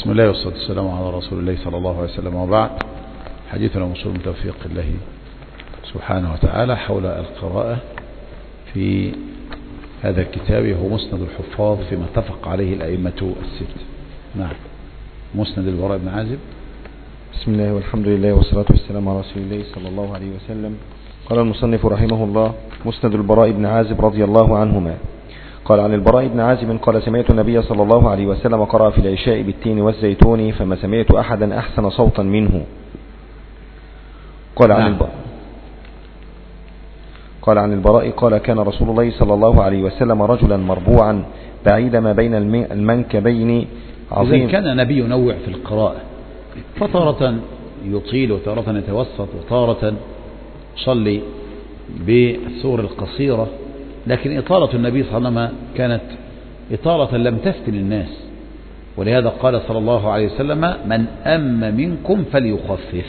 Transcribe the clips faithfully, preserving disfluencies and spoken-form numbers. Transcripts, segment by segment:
بسم الله والصلاة والسلام على رسول الله صلى الله عليه وسلم، وبعد. حديثنا موصول من توفيق الله سبحانه وتعالى حول القراءة في هذا الكتاب، وهو مسند الحفاظ فيما اتفق عليه الأئمة الست. نعم، مسند البراء بن عازب. بسم الله والحمد لله والصلاة والسلام على رسول الله صلى الله عليه وسلم. قال المصنف رحمه الله: مسند البراء بن عازب رضي الله عنهما. قال عن البراء بن عازب قال: سمعت النبي صلى الله عليه وسلم قرأ في العشاء بالتين والزيتون، فما سمعت أحدا أحسن صوتا منه. قال عن نعم. البراء قال عن البراء قال: كان رسول الله صلى الله عليه وسلم رجلا مربوعا بعيد ما بين المنكبين عظيم. إذا كان نبي ينوع في القراءة، فتارة يطيل وتارة يتوسط وتارة يصلي بالسور القصيرة، لكن إطالة النبي صلى الله عليه وسلم كانت إطالة لم تفتن الناس، ولهذا قال صلى الله عليه وسلم: من أم منكم فليخفف.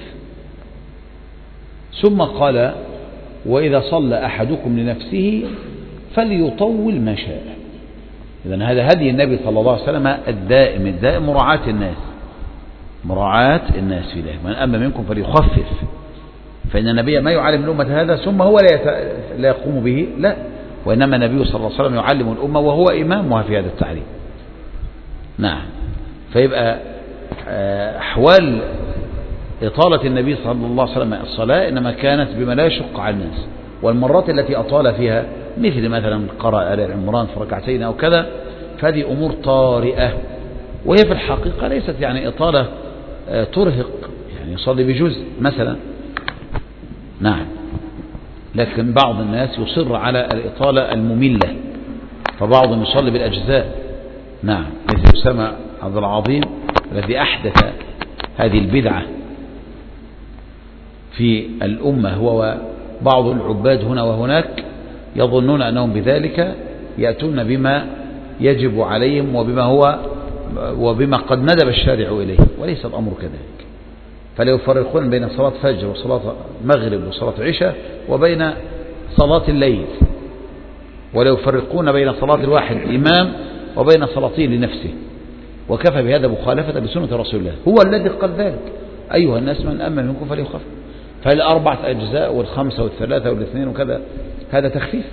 ثم قال: وإذا صلى أحدكم لنفسه فليطول ما شاء. إذن هذا هدي النبي صلى الله عليه وسلم الدائم الدائم مراعاة الناس مراعاة الناس في ذلك. من أم منكم فليخفف، فإن النبي ما يعلم الأمة هذا ثم هو لا, يت... لا يقوم به، لا، وإنما النبي صلى الله عليه وسلم يعلم الأمة وهو إمامها في هذا التعليم. نعم، فيبقى أحوال إطالة النبي صلى الله عليه وسلم الصلاة إنما كانت بما لا يشق على الناس، والمرات التي أطال فيها مثل مثلا قرأ آل عمران في ركعتين أو كذا، فهذه أمور طارئة، وهي في الحقيقة ليست يعني إطالة ترهق، يعني يصلي بجزء مثلا. نعم، لكن بعض الناس يصر على الإطالة المملة، فبعضهم يصلي بالأجزاء. نعم، مثل أسامة عبد العظيم الذي أحدث هذه البدعة في الأمة، هو وبعض العباد هنا وهناك يظنون أنهم بذلك يأتون بما يجب عليهم وبما هو وبما قد ندب الشارع إليه، وليس الأمر كذلك. فلا يفرقون بين صلاة فجر وصلاة مغرب وصلاة عشاء وبين صلاة الليل، ولا يفرقون بين صلاة الواحد إمام وبين صلاته لنفسه، وكفى بهذا مخالفة بسنة رسول الله. هو الذي قال ذلك: أيها الناس من أمن منكم فليخفف. فالأربعة أجزاء والخمسة والثلاثة والاثنين وكذا، هذا تخفيف.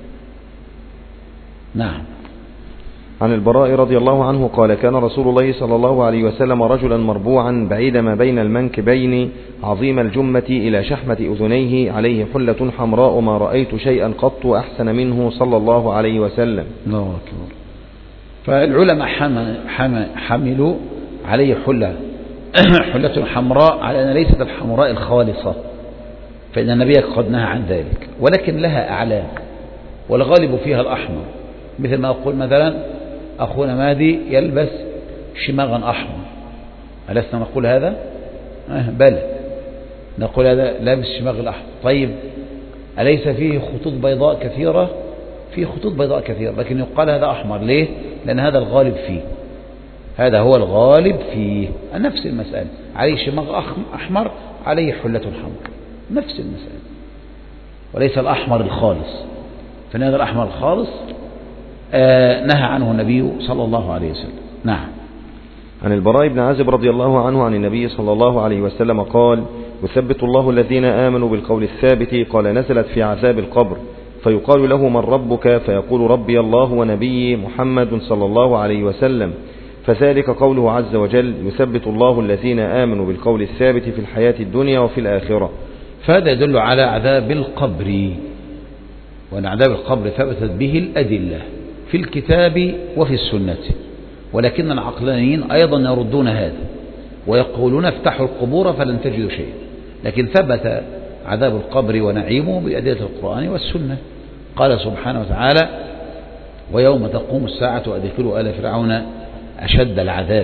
نعم. عن البراء رضي الله عنه قال: كان رسول الله صلى الله عليه وسلم رجلا مربوعا بعيد ما بين المنكبين عظيم الجمة إلى شحمة أذنيه، عليه حلة حمراء، ما رأيت شيئا قط أحسن منه صلى الله عليه وسلم. الله أكبر. فالعلماء حملوا عليه حلة حلة حمراء على أن ليست الحمراء الخالصة، فإن النبي قد نهى عن ذلك، ولكن لها أعلام، والغالب فيها الأحمر، مثل ما أقول مثلا أخونا مهدي يلبس شماغا أحمر، ألسنا نقول هذا؟ أه بلى، نقول هذا لابس شماغ الأحمر. طيب، أليس فيه خطوط بيضاء كثيرة؟ فيه خطوط بيضاء كثيرة، لكن يقال هذا أحمر. ليه؟ لأن هذا الغالب فيه، هذا هو الغالب فيه. نفس المسألة، عليه شماغ أحمر، عليه حلة حمر، نفس المسألة، وليس الأحمر الخالص. فإن هذا الأحمر الخالص آه نهى عنه النبي صلى الله عليه وسلم. نعم. عن البراء بن عازب رضي الله عنه عن النبي صلى الله عليه وسلم قال: يثبت الله الذين آمنوا بالقول الثابت. قال: نزلت في عذاب القبر، فيقال له: من ربك؟ فيقول: ربي الله ونبي محمد صلى الله عليه وسلم. فذلك قوله عز وجل: يثبت الله الذين آمنوا بالقول الثابت في الحياة الدنيا وفي الآخرة. فهذا يدل على عذاب القبر، وأن عذاب القبر ثبتت به الأدلة في الكتاب وفي السنة، ولكن العقلانيين أيضا يردون هذا ويقولون: افتحوا القبور فلن تجدوا شيئا. لكن ثبت عذاب القبر ونعيمه بأدلة القرآن والسنة. قال سبحانه وتعالى: ويوم تقوم الساعة أدخلوا آل فرعون أشد العذاب.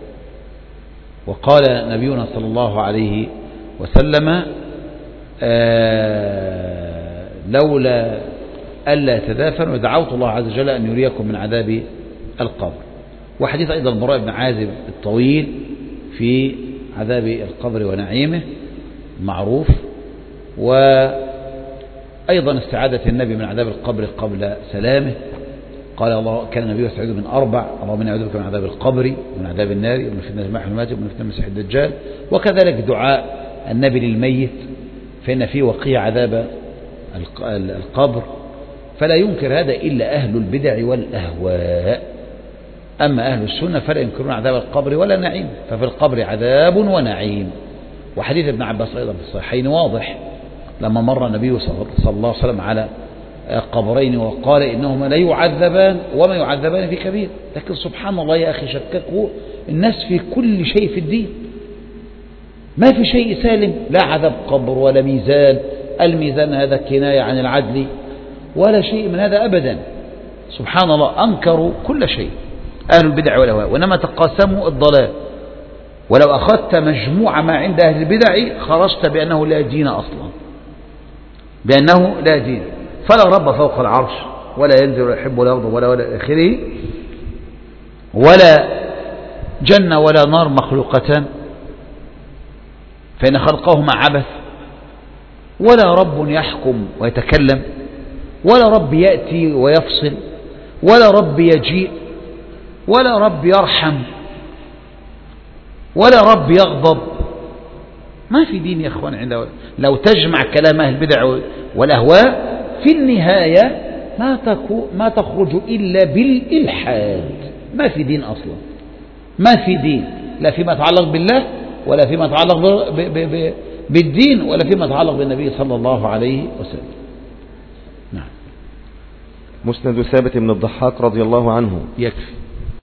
وقال نبينا صلى الله عليه وسلم: آه لولا ألا تدافنوا دعوت الله عز وجل أن يريكم من عذاب القبر. وحديث أيضا البراء بن عازب الطويل في عذاب القبر ونعيمه معروف، وأيضا استعادة النبي من عذاب القبر قبل سلامه، قال الله كان النبي يستعيذ من أربع: اللهم إني أعوذ بك من عذاب القبر ومن عذاب النار ومن فتنة المحيا والممات ومن فتنة المسيح الدجال. وكذلك دعاء النبي للميت، فإن فيه وقيع عذاب القبر، فلا ينكر هذا إلا أهل البدع والأهواء. أما أهل السنة فلا ينكرون عذاب القبر ولا نعيم، ففي القبر عذاب ونعيم. وحديث ابن عباس أيضا في الصحيحين واضح، لما مر النبي صلى الله عليه وسلم على قبرين وقال إنهما لا يعذبان وما يعذبان في كبير. لكن سبحان الله يا أخي، شككوا الناس في كل شيء في الدين، ما في شيء سالم، لا عذاب قبر ولا ميزان، الميزان هذا كناية عن العدل ولا شيء من هذا أبدا. سبحان الله، أنكروا كل شيء أهل البدع والأهواء، وإنما تقاسموا الضلال. ولو أخذت مجموعة ما عند أهل البدع خرجت بأنه لا دين أصلا، بأنه لا دين. فلا رب فوق العرش ولا ينزل ولا يحب ولا يغضب ولا ولا آخره، ولا جنة ولا نار مخلوقتان فإن خلقهما عبث، ولا رب يحكم ويتكلم، ولا رب يأتي ويفصل، ولا رب يجيء، ولا رب يرحم، ولا رب يغضب. ما في دين يا أخوان عند. لو تجمع كلام أهل البدع والأهواء في النهاية ما تكو ما تخرج إلا بالإلحاد. ما في دين أصلا، ما في دين، لا فيما يتعلق بالله ولا فيما يتعلق بالدين ولا فيما يتعلق بالنبي صلى الله عليه وسلم. نعم. مسند ثابت بن الضحاك رضي الله عنه. يكفي.